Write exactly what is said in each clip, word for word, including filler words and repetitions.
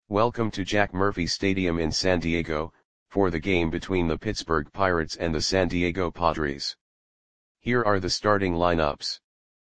Welcome to Jack Murphy Stadium in San Diego, for the game between the Pittsburgh Pirates and the San Diego Padres. Here are the starting lineups.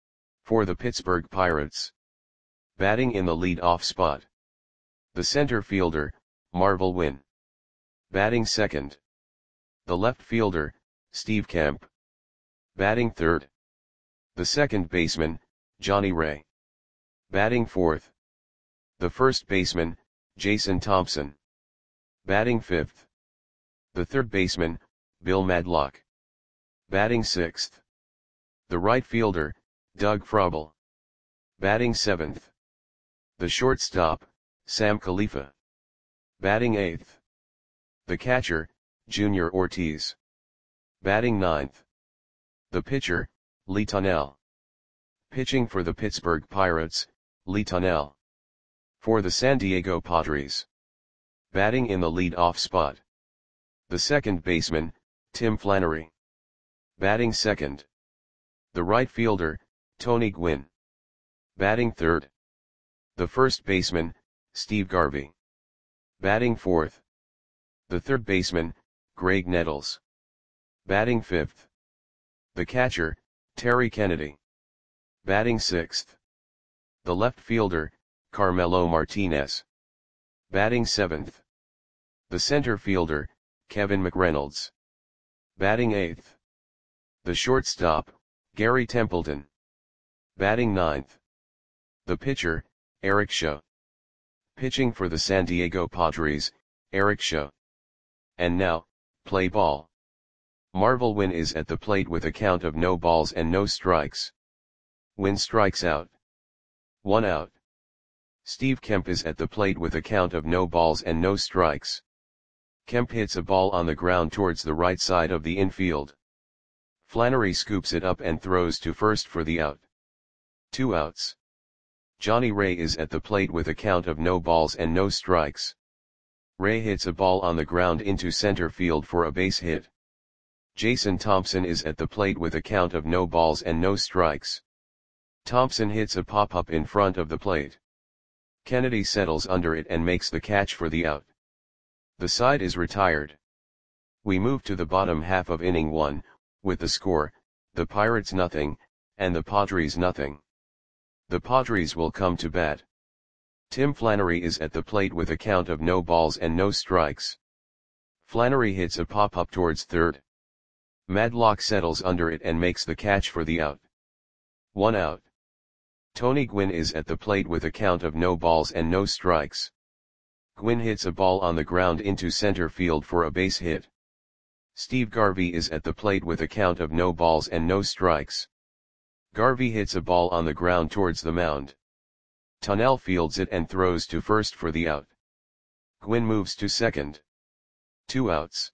For the Pittsburgh Pirates. Batting in the lead-off spot. The center fielder, Marvel Wynn. Batting second. The left fielder, Steve Kemp. Batting third. The second baseman, Johnny Ray. Batting fourth. The first baseman, Jason Thompson. Batting fifth. The third baseman, Bill Madlock. Batting sixth. The right fielder, Doug Frobel. Batting seventh. The shortstop, Sam Khalifa. Batting eighth. The catcher, Junior Ortiz. Batting ninth. The pitcher, Lee Tunnell. Pitching for the Pittsburgh Pirates, Lee Tunnell. For the San Diego Padres. Batting in the lead-off spot. The second baseman, Tim Flannery. Batting second. The right fielder, Tony Gwynn. Batting third. The first baseman, Steve Garvey. Batting fourth. The third baseman, Greg Nettles. Batting fifth. The catcher, Terry Kennedy. Batting sixth. The left fielder, Carmelo Martinez. Batting seventh. The center fielder, Kevin McReynolds. Batting eighth. The shortstop, Gary Templeton. Batting ninth. The pitcher, Eric Shaw. Pitching for the San Diego Padres, Eric Shaw. And now, play ball. Marvel Wynn is at the plate with a count of no balls and no strikes. Wynn strikes out. One out. Steve Kemp is at the plate with a count of no balls and no strikes. Kemp hits a ball on the ground towards the right side of the infield. Flannery scoops it up and throws to first for the out. Two outs. Johnny Ray is at the plate with a count of no balls and no strikes. Ray hits a ball on the ground into center field for a base hit. Jason Thompson is at the plate with a count of no balls and no strikes. Thompson hits a pop-up in front of the plate. Kennedy settles under it and makes the catch for the out. The side is retired. We move to the bottom half of inning one, with the score, the Pirates nothing, and the Padres nothing. The Padres will come to bat. Tim Flannery is at the plate with a count of no balls and no strikes. Flannery hits a pop-up towards third. Madlock settles under it and makes the catch for the out. One out. Tony Gwynn is at the plate with a count of no balls and no strikes. Gwynn hits a ball on the ground into center field for a base hit. Steve Garvey is at the plate with a count of no balls and no strikes. Garvey hits a ball on the ground towards the mound. Tunnell fields it and throws to first for the out. Gwynn moves to second. Two outs.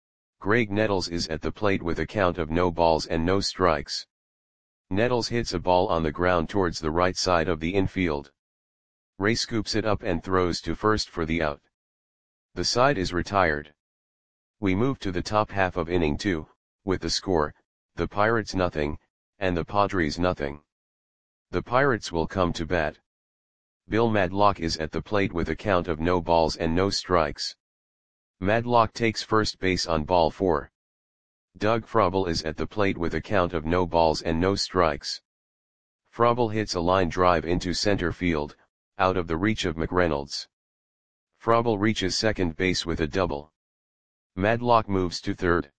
Greg Nettles is at the plate with a count of no balls and no strikes. Nettles hits a ball on the ground towards the right side of the infield. Ray scoops it up and throws to first for the out. The side is retired. We move to the top half of inning two, with the score, the Pirates nothing, and the Padres nothing. The Pirates will come to bat. Bill Madlock is at the plate with a count of no balls and no strikes. Madlock takes first base on ball four. Doug Frobel is at the plate with a count of no balls and no strikes. Frobel hits a line drive into center field, out of the reach of McReynolds. Frobel reaches second base with a double. Madlock moves to third.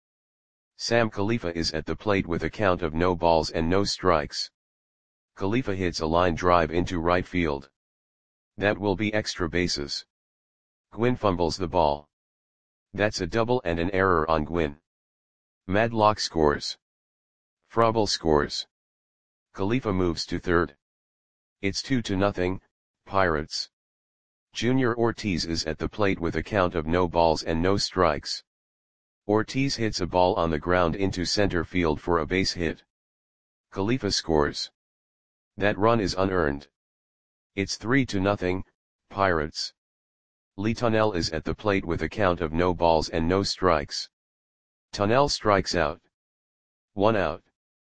Sam Khalifa is at the plate with a count of no balls and no strikes. Khalifa hits a line drive into right field. That will be extra bases. Gwynn fumbles the ball. That's a double and an error on Gwynn. Madlock scores. Frobel scores. Khalifa moves to third. It's two to nothing, Pirates. Junior Ortiz is at the plate with a count of no balls and no strikes. Ortiz hits a ball on the ground into center field for a base hit. Khalifa scores. That run is unearned. It's three to nothing, Pirates. Lee Tunnell is at the plate with a count of no balls and no strikes. Tunnell strikes out. One out.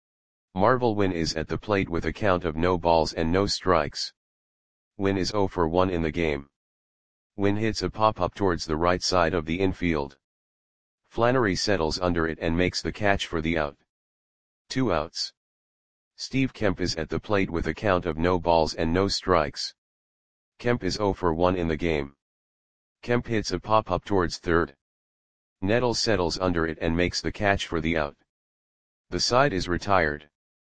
Marvel Wynn is at the plate with a count of no balls and no strikes. Wynn is zero for one in the game. Gwynn hits a pop-up towards the right side of the infield. Flannery settles under it and makes the catch for the out. Two outs. Steve Kemp is at the plate with a count of no balls and no strikes. Kemp is oh for one in the game. Kemp hits a pop-up towards third. Nettles settles under it and makes the catch for the out. The side is retired.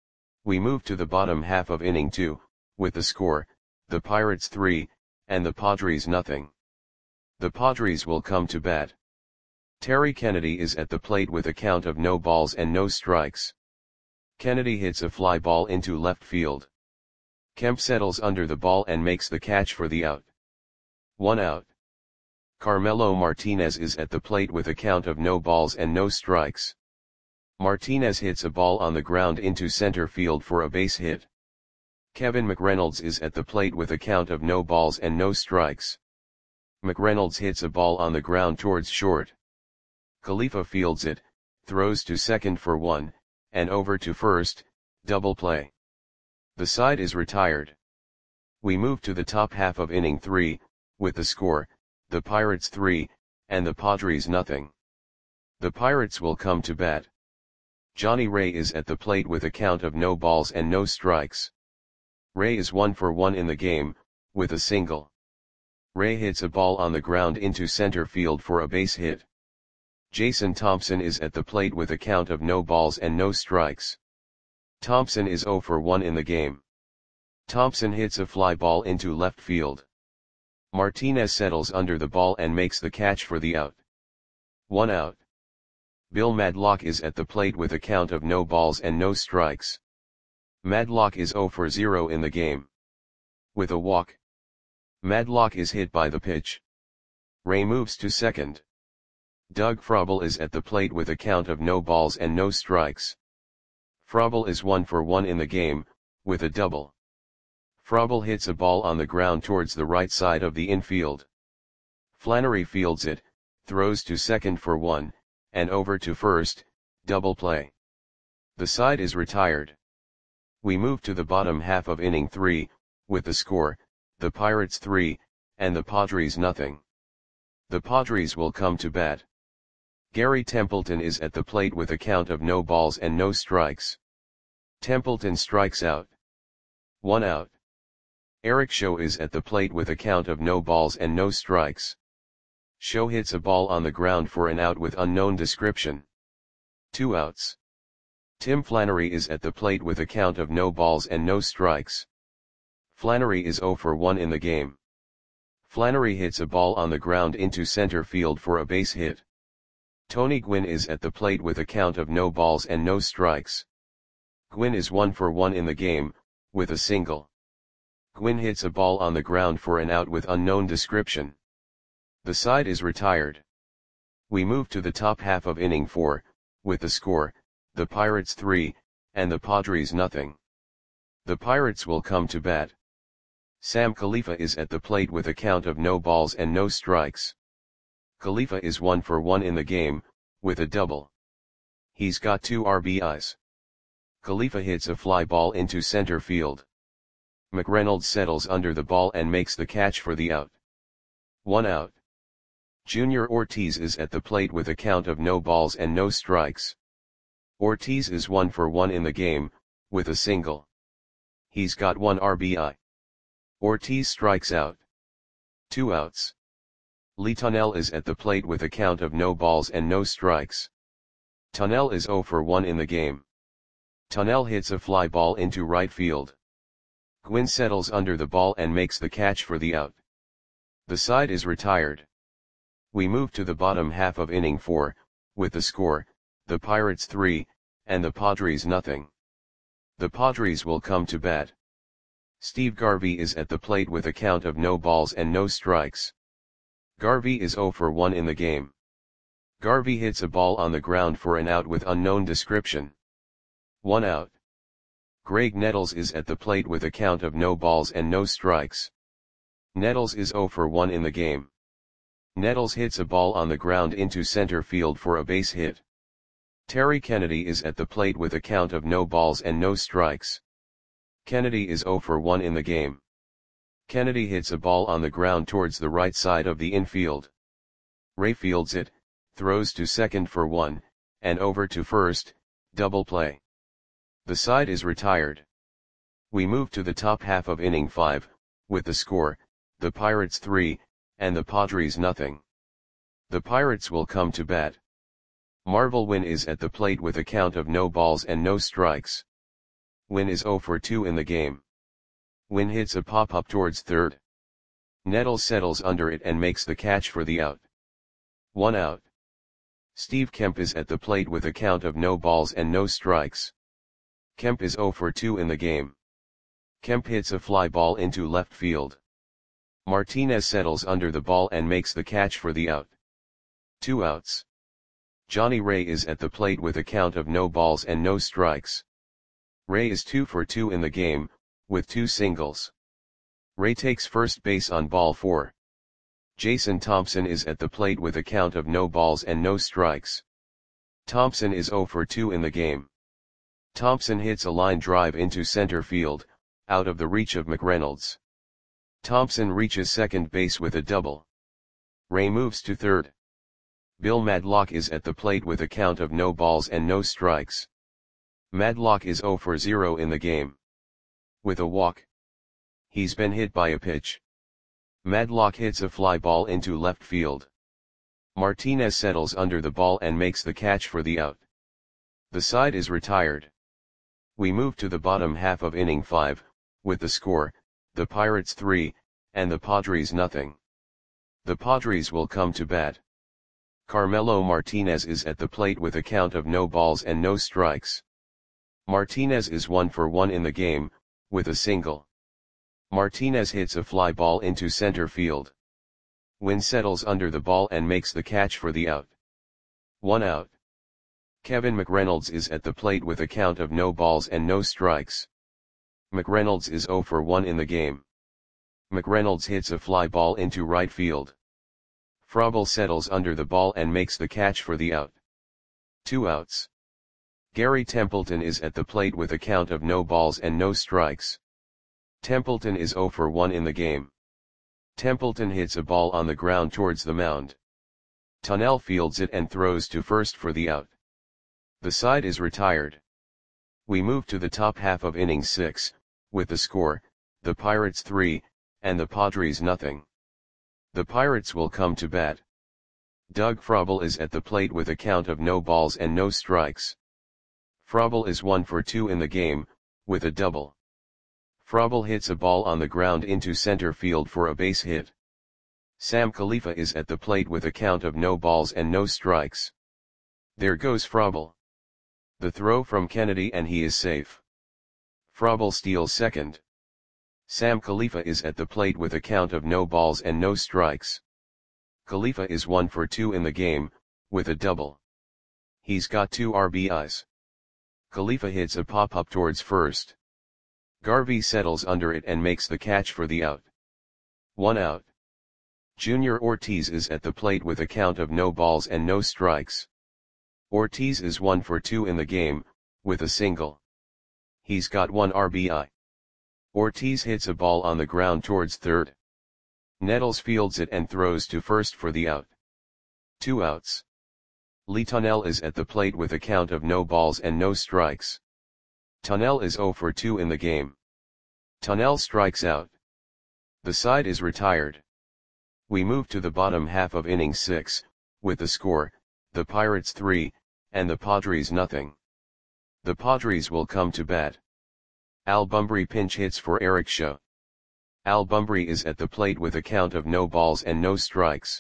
We move to the bottom half of inning two, with the score, the Pirates three, and the Padres nothing. The Padres will come to bat. Terry Kennedy is at the plate with a count of no balls and no strikes. Kennedy hits a fly ball into left field. Kemp settles under the ball and makes the catch for the out. One out. Carmelo Martinez is at the plate with a count of no balls and no strikes. Martinez hits a ball on the ground into center field for a base hit. Kevin McReynolds is at the plate with a count of no balls and no strikes. McReynolds hits a ball on the ground towards short. Khalifa fields it, throws to second for one, and over to first, double play. The side is retired. We move to the top half of inning three, with the score, the Pirates three, and the Padres nothing. The Pirates will come to bat. Johnny Ray is at the plate with a count of no balls and no strikes. Ray is one for one in the game, with a single. Ray hits a ball on the ground into center field for a base hit. Jason Thompson is at the plate with a count of no balls and no strikes. Thompson is oh for one in the game. Thompson hits a fly ball into left field. Martinez settles under the ball and makes the catch for the out. One out. Bill Madlock is at the plate with a count of no balls and no strikes. Madlock is oh for zero in the game. With a walk. Madlock is hit by the pitch. Ray moves to second. Doug Frobel is at the plate with a count of no balls and no strikes. Frobel is one for one in the game, with a double. Frobel hits a ball on the ground towards the right side of the infield. Flannery fields it, throws to second for one, and over to first, double play. The side is retired. We move to the bottom half of inning three, with the score, the Pirates three, and the Padres nothing. The Padres will come to bat. Gary Templeton is at the plate with a count of no balls and no strikes. Templeton strikes out. One out. Eric Show is at the plate with a count of no balls and no strikes. Show hits a ball on the ground for an out with unknown description. Two outs. Tim Flannery is at the plate with a count of no balls and no strikes. Flannery is oh for one in the game. Flannery hits a ball on the ground into center field for a base hit. Tony Gwynn is at the plate with a count of no balls and no strikes. Gwynn is one for one in the game, with a single. Gwynn hits a ball on the ground for an out with unknown description. The side is retired. We move to the top half of inning four, with the score, the Pirates three, and the Padres nothing. The Pirates will come to bat. Sam Khalifa is at the plate with a count of no balls and no strikes. Khalifa is one for one in the game, with a double. He's got two R B Is. Khalifa hits a fly ball into center field. McReynolds settles under the ball and makes the catch for the out. One out. Junior Ortiz is at the plate with a count of no balls and no strikes. Ortiz is one for one in the game, with a single. He's got one R B I. Ortiz strikes out. Two outs. Lee Tunnell is at the plate with a count of no balls and no strikes. Tunnell is oh for one in the game. Tunnell hits a fly ball into right field. Gwynn settles under the ball and makes the catch for the out. The side is retired. We move to the bottom half of inning four, with the score, the Pirates three, and the Padres nothing. The Padres will come to bat. Steve Garvey is at the plate with a count of no balls and no strikes. Garvey is oh for one in the game. Garvey hits a ball on the ground for an out with unknown description. One out. Greg Nettles is at the plate with a count of no balls and no strikes. Nettles is oh for one in the game. Nettles hits a ball on the ground into center field for a base hit. Terry Kennedy is at the plate with a count of no balls and no strikes. Kennedy is oh for one in the game. Kennedy hits a ball on the ground towards the right side of the infield. Ray fields it, throws to second for one, and over to first, double play. The side is retired. We move to the top half of inning five, with the score, the Pirates three, and the Padres nothing. The Pirates will come to bat. Marvel Wynn is at the plate with a count of no balls and no strikes. Wynn is oh for two in the game. Wynn hits a pop-up towards third. Nettles settles under it and makes the catch for the out. One out. Steve Kemp is at the plate with a count of no balls and no strikes. Kemp is oh for two in the game. Kemp hits a fly ball into left field. Martinez settles under the ball and makes the catch for the out. Two outs. Johnny Ray is at the plate with a count of no balls and no strikes. Ray is two for two in the game, with two singles. Ray takes first base on ball four. Jason Thompson is at the plate with a count of no balls and no strikes. Thompson is oh for two in the game. Thompson hits a line drive into center field, out of the reach of McReynolds. Thompson reaches second base with a double. Ray moves to third. Bill Madlock is at the plate with a count of no balls and no strikes. Madlock is oh for zero in the game. With a walk. He's been hit by a pitch. Madlock hits a fly ball into left field. Martinez settles under the ball and makes the catch for the out. The side is retired. We move to the bottom half of inning five, with the score, the Pirates three, and the Padres nothing. The Padres will come to bat. Carmelo Martinez is at the plate with a count of no balls and no strikes. Martinez is one for one in the game, with a single. Martinez hits a fly ball into center field. Wynn settles under the ball and makes the catch for the out. One out. Kevin McReynolds is at the plate with a count of no balls and no strikes. McReynolds is oh for one in the game. McReynolds hits a fly ball into right field. Frobel settles under the ball and makes the catch for the out. Two outs. Gary Templeton is at the plate with a count of no balls and no strikes. Templeton is oh for one in the game. Templeton hits a ball on the ground towards the mound. Tunnell fields it and throws to first for the out. The side is retired. We move to the top half of inning six, with the score, the Pirates three, and the Padres nothing. The Pirates will come to bat. Doug Frobel is at the plate with a count of no balls and no strikes. Frobel is one for two in the game, with a double. Frobel hits a ball on the ground into center field for a base hit. Sam Khalifa is at the plate with a count of no balls and no strikes. There goes Frobel. The throw from Kennedy and he is safe. Frobel steals second. Sam Khalifa is at the plate with a count of no balls and no strikes. Khalifa is one for two in the game, with a double. He's got two R B Is. Khalifa hits a pop-up towards first. Garvey settles under it and makes the catch for the out. One out. Junior Ortiz is at the plate with a count of no balls and no strikes. Ortiz is one for two in the game, with a single. He's got one R B I. Ortiz hits a ball on the ground towards third. Nettles fields it and throws to first for the out. Two outs. Lee Tunnell is at the plate with a count of no balls and no strikes. Tunnell is oh for two in the game. Tunnell strikes out. The side is retired. We move to the bottom half of inning six, with the score, the Pirates three, and the Padres nothing. The Padres will come to bat. Al Bumbry pinch hits for Eric Shaw. Al Bumbry is at the plate with a count of no balls and no strikes.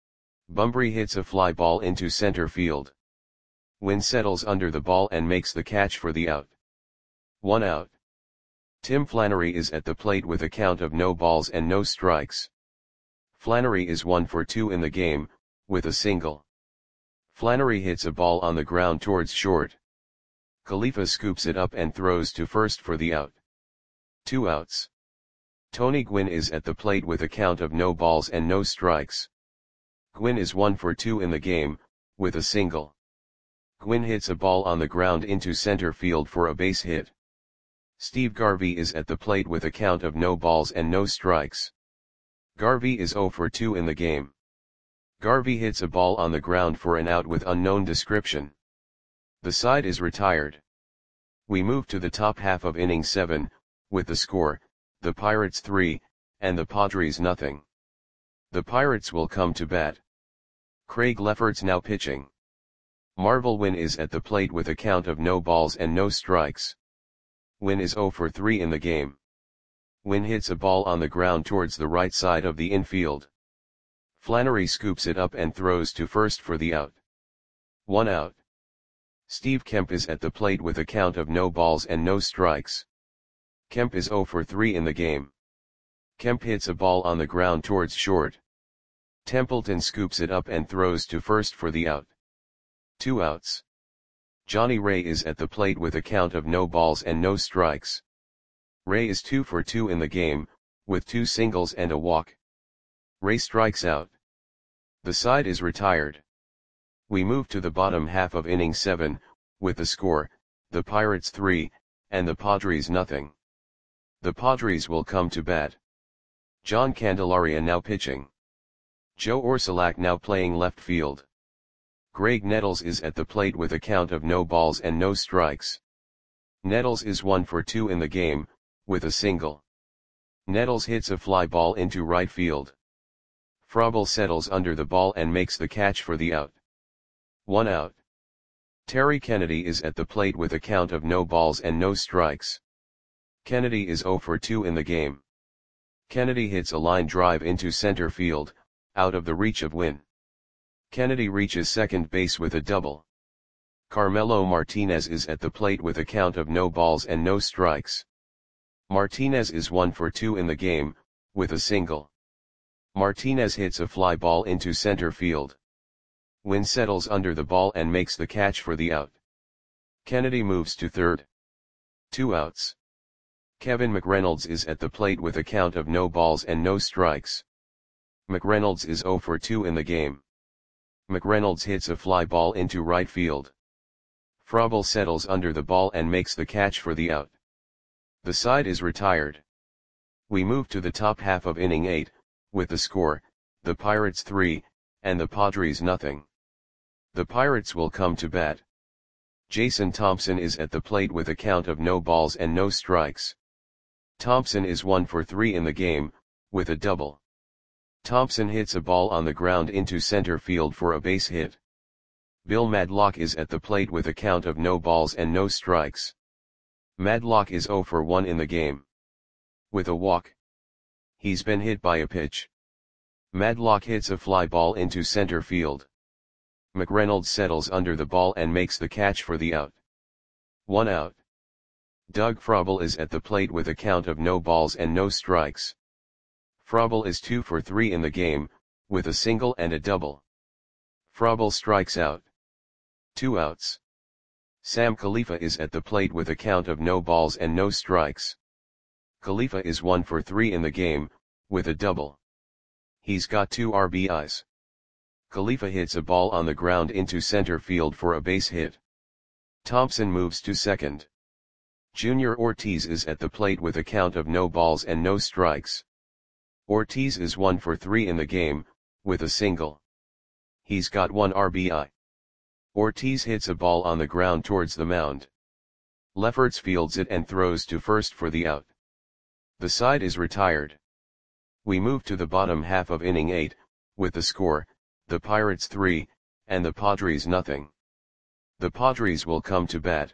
Bumbry hits a fly ball into center field. Wynn settles under the ball and makes the catch for the out. One out. Tim Flannery is at the plate with a count of no balls and no strikes. Flannery is one for two in the game, with a single. Flannery hits a ball on the ground towards short. Khalifa scoops it up and throws to first for the out. Two outs. Tony Gwynn is at the plate with a count of no balls and no strikes. Gwynn is one for two in the game, with a single. Gwynn hits a ball on the ground into center field for a base hit. Steve Garvey is at the plate with a count of no balls and no strikes. Garvey is zero for two in the game. Garvey hits a ball on the ground for an out with unknown description. The side is retired. We move to the top half of inning seven, with the score, the Pirates three, and the Padres nothing. The Pirates will come to bat. Craig Lefferts now pitching. Marvel Wynn is at the plate with a count of no balls and no strikes. Wynn is zero for three in the game. Wynn hits a ball on the ground towards the right side of the infield. Flannery scoops it up and throws to first for the out. One out. Steve Kemp is at the plate with a count of no balls and no strikes. Kemp is zero for three in the game. Kemp hits a ball on the ground towards short. Templeton scoops it up and throws to first for the out. Two outs. Johnny Ray is at the plate with a count of no balls and no strikes. Ray is two for two in the game, with two singles and a walk. Ray strikes out. The side is retired. We move to the bottom half of inning seven, with the score, the Pirates three, and the Padres nothing. The Padres will come to bat. John Candelaria now pitching. Joe Orsulak now playing left field. Greg Nettles is at the plate with a count of no balls and no strikes. Nettles is one for two in the game, with a single. Nettles hits a fly ball into right field. Frobel settles under the ball and makes the catch for the out. One out. Terry Kennedy is at the plate with a count of no balls and no strikes. Kennedy is zero for two in the game. Kennedy hits a line drive into center field, out of the reach of Wynn. Kennedy reaches second base with a double. Carmelo Martinez is at the plate with a count of no balls and no strikes. Martinez is one for two in the game, with a single. Martinez hits a fly ball into center field. Wynn settles under the ball and makes the catch for the out. Kennedy moves to third. Two outs. Kevin McReynolds is at the plate with a count of no balls and no strikes. McReynolds is zero for two in the game. McReynolds hits a fly ball into right field. Frobel settles under the ball and makes the catch for the out. The side is retired. We move to the top half of inning eight, with the score, the Pirates three, and the Padres nothing. The Pirates will come to bat. Jason Thompson is at the plate with a count of no balls and no strikes. Thompson is one for three in the game, with a double. Thompson hits a ball on the ground into center field for a base hit. Bill Madlock is at the plate with a count of no balls and no strikes. Madlock is zero for one in the game. With a walk. He's been hit by a pitch. Madlock hits a fly ball into center field. McReynolds settles under the ball and makes the catch for the out. One out. Doug Frobel is at the plate with a count of no balls and no strikes. Frobel is two for three in the game, with a single and a double. Frobel strikes out. Two outs. Sam Khalifa is at the plate with a count of no balls and no strikes. Khalifa is one for three in the game, with a double. He's got two R B Is. Khalifa hits a ball on the ground into center field for a base hit. Thompson moves to second. Junior Ortiz is at the plate with a count of no balls and no strikes. Ortiz is one for three in the game, with a single. He's got one R B I. Ortiz hits a ball on the ground towards the mound. Lefferts fields it and throws to first for the out. The side is retired. We move to the bottom half of inning eight, with the score, the Pirates three, and the Padres nothing. The Padres will come to bat.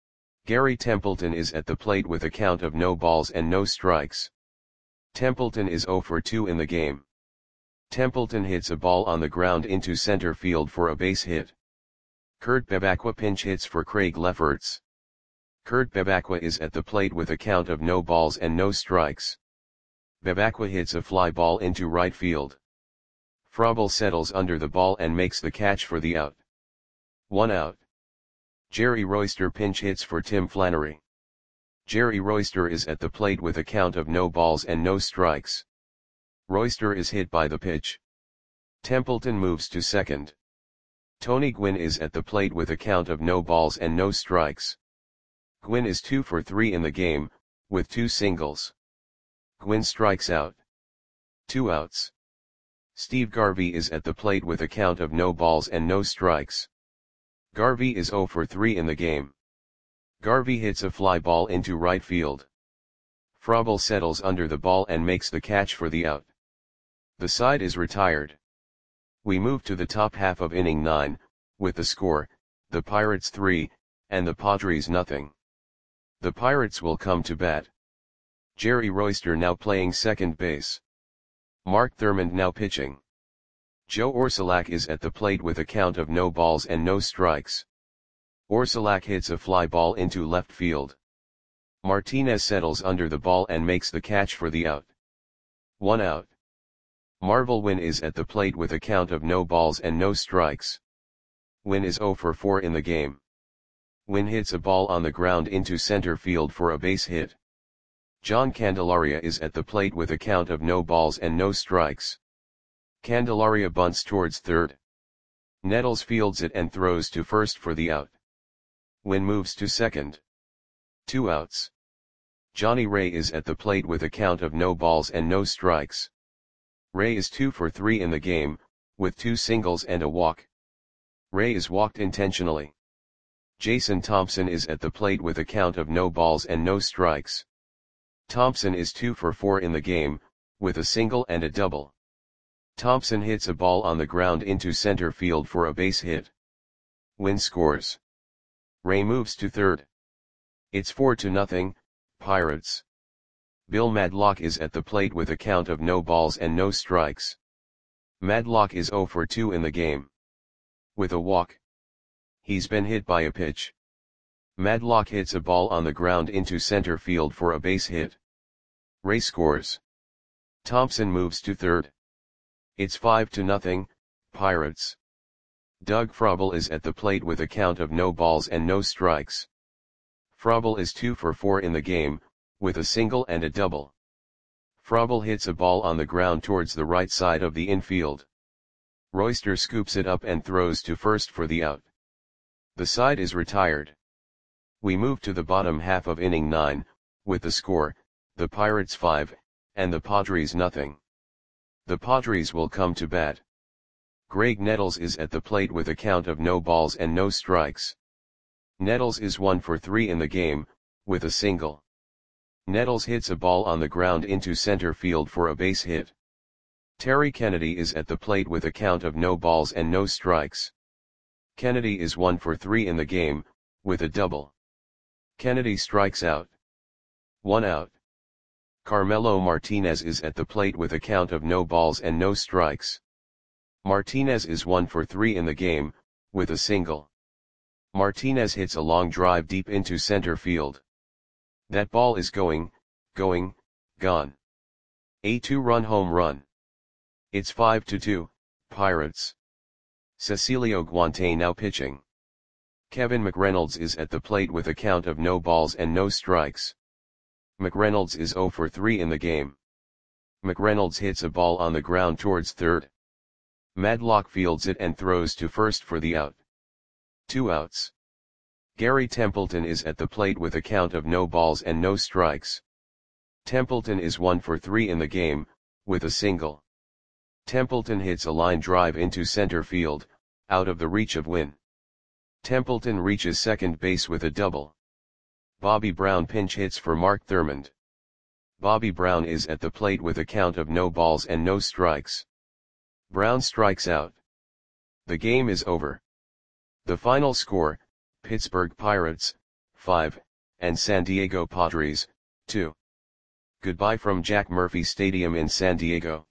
Gary Templeton is at the plate with a count of no balls and no strikes. Templeton is zero for two in the game. Templeton hits a ball on the ground into center field for a base hit. Kurt Bebacqua pinch hits for Craig Lefferts. Kurt Bebacqua is at the plate with a count of no balls and no strikes. Bebacqua hits a fly ball into right field. Frobel settles under the ball and makes the catch for the out. One out. Jerry Royster pinch hits for Tim Flannery. Jerry Royster is at the plate with a count of no balls and no strikes. Royster is hit by the pitch. Templeton moves to second. Tony Gwynn is at the plate with a count of no balls and no strikes. Gwynn is two for three in the game, with two singles. Gwynn strikes out. Two outs. Steve Garvey is at the plate with a count of no balls and no strikes. Garvey is zero for three in the game. Garvey hits a fly ball into right field. Frobel settles under the ball and makes the catch for the out. The side is retired. We move to the top half of inning nine, with the score, the Pirates three, and the Padres nothing. The Pirates will come to bat. Jerry Royster now playing second base. Mark Thurmond now pitching. Joe Orsulak is at the plate with a count of no balls and no strikes. Orsulak hits a fly ball into left field. Martinez settles under the ball and makes the catch for the out. One out. Marvel Wynn is at the plate with a count of no balls and no strikes. Wynn is zero for four in the game. Wynn hits a ball on the ground into center field for a base hit. John Candelaria is at the plate with a count of no balls and no strikes. Candelaria bunts towards third. Nettles fields it and throws to first for the out. Wynn moves to second. Two outs. Johnny Ray is at the plate with a count of no balls and no strikes. Ray is two for three in the game, with two singles and a walk. Ray is walked intentionally. Jason Thompson is at the plate with a count of no balls and no strikes. Thompson is two for four in the game, with a single and a double. Thompson hits a ball on the ground into center field for a base hit. Wynn scores. Ray moves to third. It's four to nothing, Pirates. Bill Madlock is at the plate with a count of no balls and no strikes. Madlock is zero for two in the game. With a walk. He's been hit by a pitch. Madlock hits a ball on the ground into center field for a base hit. Ray scores. Thompson moves to third. It's five to nothing, Pirates. Doug Frobel is at the plate with a count of no balls and no strikes. Frobel is two for four in the game, with a single and a double. Frobel hits a ball on the ground towards the right side of the infield. Royster scoops it up and throws to first for the out. The side is retired. We move to the bottom half of inning nine, with the score, the Pirates five, and the Padres nothing. The Padres will come to bat. Greg Nettles is at the plate with a count of no balls and no strikes. Nettles is one for three in the game, with a single. Nettles hits a ball on the ground into center field for a base hit. Terry Kennedy is at the plate with a count of no balls and no strikes. Kennedy is one for three in the game, with a double. Kennedy strikes out. One out. Carmelo Martinez is at the plate with a count of no balls and no strikes. Martinez is one for three in the game, with a single. Martinez hits a long drive deep into center field. That ball is going, going, gone. A two-run home run. It's five to two, Pirates. Cecilio Guante now pitching. Kevin McReynolds is at the plate with a count of no balls and no strikes. McReynolds is zero for three in the game. McReynolds hits a ball on the ground towards third. Madlock fields it and throws to first for the out. Two outs. Gary Templeton is at the plate with a count of no balls and no strikes. Templeton is one for three in the game, with a single. Templeton hits a line drive into center field, out of the reach of Wynn. Templeton reaches second base with a double. Bobby Brown pinch hits for Mark Thurmond. Bobby Brown is at the plate with a count of no balls and no strikes. Brown strikes out. The game is over. The final score, Pittsburgh Pirates, five, and San Diego Padres, two. Goodbye from Jack Murphy Stadium in San Diego.